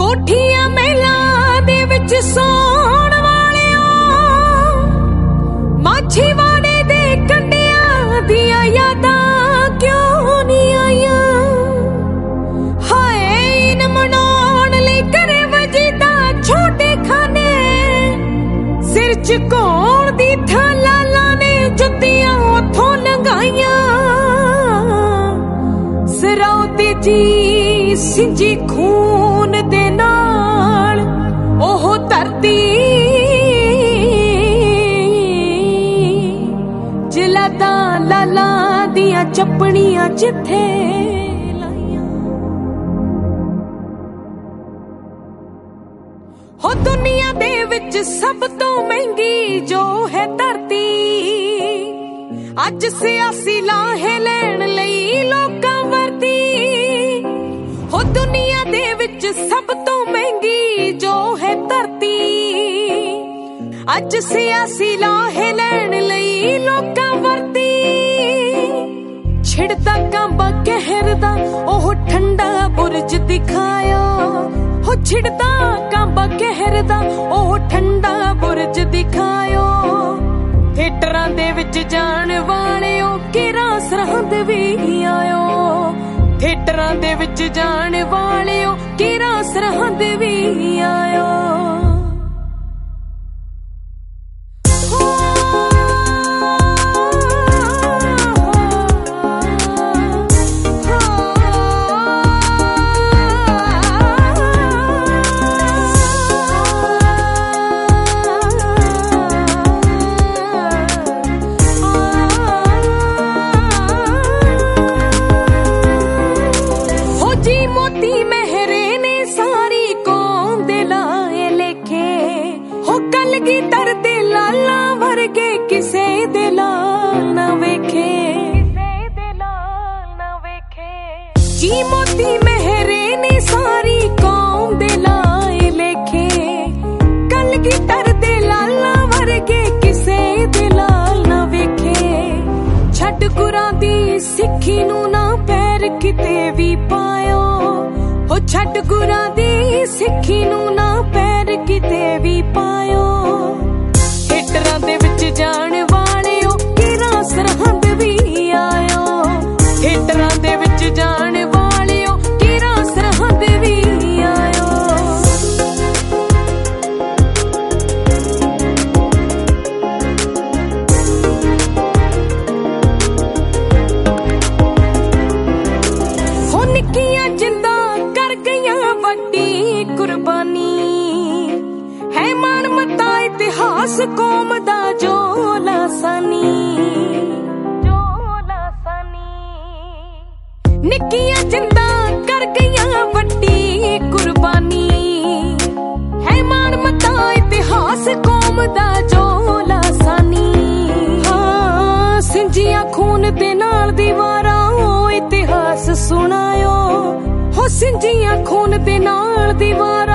ਕੋਠੀਆਂ ਮਹਿਲਾਂ ਦੇ ਵਿੱਚ ਸੌਣ ਵਾਲਿਓ, ਮਾਛੀਵਾੜੇ ਦੇ ਕੰਢਿਆਂ ਦੀਆਂ ਯਾਦਾਂ ਕਿਉਂ ਨਹੀਂ ਆਈਆਂ। ਹਾਏ ਇਨ ਮਨਾਉਣ ਲਈ ਘਰੇ ਵਜੀਦਾ ਛੋਟੇ ਖਾਨੇ, ਸਿਰ ਝੁਕਾਉਣ ਦੀ ਥਾਂ ਲਾਲਾਂ ਨੇ ਜੁੱਤੀਆਂ ਉੱਥੋਂ ਲੰਘਾਈਆਂ। ਸਰਾਉ ਜੀ ਸਿੰਜੀ ਖੂਨ ਦੇ ਨਾਲ ਉਹ ਧਰਤੀ, ਜਲਾਦਾਂ ਲਾਲਾਂ ਦੀਆਂ ਚੱਪਣੀਆਂ ਜਿੱਥੇ ਲਾਈਆਂ। ਹੋ ਦੁਨੀਆ ਦੇ ਵਿੱਚ ਸਭ ਤੋਂ ਮਹਿੰਗੀ ਜੋ ਹੈ ਧਰਤੀ, ਅੱਜ ਸਿਆਸੀ ਲਾਹੇ ਲੈਣ ਲਈ ਲੋਕਾਂ ਵਰਤੀ। ਹੋ ਦੁਨੀਆ ਦੇ ਵਿੱਚ ਸਭ ਤੋਂ ਮਹਿੰਗੀ ਜੋ ਹੈ ਧਰਤੀ, ਅੱਜ ਸਿਆਸੀ ਲਾਹੇ ਲੈਣ ਲਈ ਲੋਕਾਂ ਵਰਤੀ। ਛਿੜਦਾ ਕਾਂਬਾ ਕਹਿਰ ਦਾ ਉਹ ਠੰਡਾ ਬੁਰਜ ਦਿਖਾਇਆ, ਹੋ ਛਿੜਦਾ ਕਾਂਬਾ ਕਹਿਰ ਦਾ ਉਹ ਠੰਡਾ ਬੁਰਜ ਦਿਖਾਇਓ। ਥੀਏਟਰਾਂ ਦੇ ਵਿੱਚ ਜਾਣ ਵਾਲਿਓ ਕਿਹੜਾ ਸਰਹੰਦ ਵੀ ਆਇਓ, ਥੀਏਟਰਾਂ ਦੇ ਵਿੱਚ ਜਾਣ ਵਾਲਿਓ ਕਿਹੜਾ ਸਰਹੰਦ ਵੀ ਆਇਓ। ਕਿਸੇ ਦੇ ਲਾਲ ਨਾ ਵੇਖੇ, ਕਿਸੇ ਦੇ ਲਾਲ ਨਾ ਵੇਖੇ। ਜੀ ਮੋਤੀ ਮਹਿਰੇ ਨੇ ਸਾਰੀ ਕੌਮ ਦੇ ਲਾਏ ਲੇਖੇ, ਕਲਗੀਧਰ ਦੇ ਲਾਲਾਂ ਵਰਗੇ ਕਿਸੇ ਦੇ ਲਾਲ ਨਾ ਵੇਖੇ। ਛੱਡ ਗੁਰਾਂ ਦੀ ਸਿੱਖੀ ਨੂੰ ਨਾ ਪੈਰ ਕਿਤੇ ਵੀ ਪਾਇਓ, ਹੋ ਛੱਡ ਗੁਰਾਂ ਦੀ ਸਿੱਖੀ ਨੂੰ ਨਾ ਪੈਰ ਕਿਤੇ ਵੀ ਪਾਇਓ। ਥੀਏਟਰਾਂ ਦੇ ਵਿੱਚ ਜਾਣ ਵਾਲਿਓ ਕਿਹੜਾ ਸਰਹੰਦ ਵੀ ਆਇਓ, ਥੀਏਟਰਾਂ ਦੇ ਵਿੱਚ ਜਾਣ ਵਾਲਿਓ ਕਿਹੜਾ ਸਰਹੰਦ ਵੀ ਆਇਓ। ਹੋ ਨਿੱਕੀਆਂ ਜਿੰਦਾਂ ਕਰ ਗਈਆਂ ਵੱਡੀ ਕੁਰਬਾਨੀ, ਹੈ ਮਾਣ ਮੱਤਾ ਇਤਿਹਾਸ ਕੌਮ ਦਾ ਜੋ ਲਾਸਾਨੀ, ਜੋ ਲਾਸਾਨੀ। ਨਿੱਕੀਆਂ ਜਿੰਦਾਂ ਕਰ ਗਈਆਂ ਵੱਡੀ ਕੁਰਬਾਨੀ, ਹੈ ਮਾਣ ਮੱਤਾ ਇਤਿਹਾਸ ਕੌਮ ਦਾ ਜੋ ਲਾਸਾਨੀ। ਹਾਂ ਸਿੰਜੀਆਂ ਖੂਨ ਦੇ ਨਾਲ ਦੀਵਾਰਾਂ ਉਹ ਇਤਿਹਾਸ ਸੁਣਾਇਓ, ਹੋ ਸਿੰਜੀਆਂ ਖੂਨ ਦੇ ਨਾਲ ਦੀਵਾਰਾਂ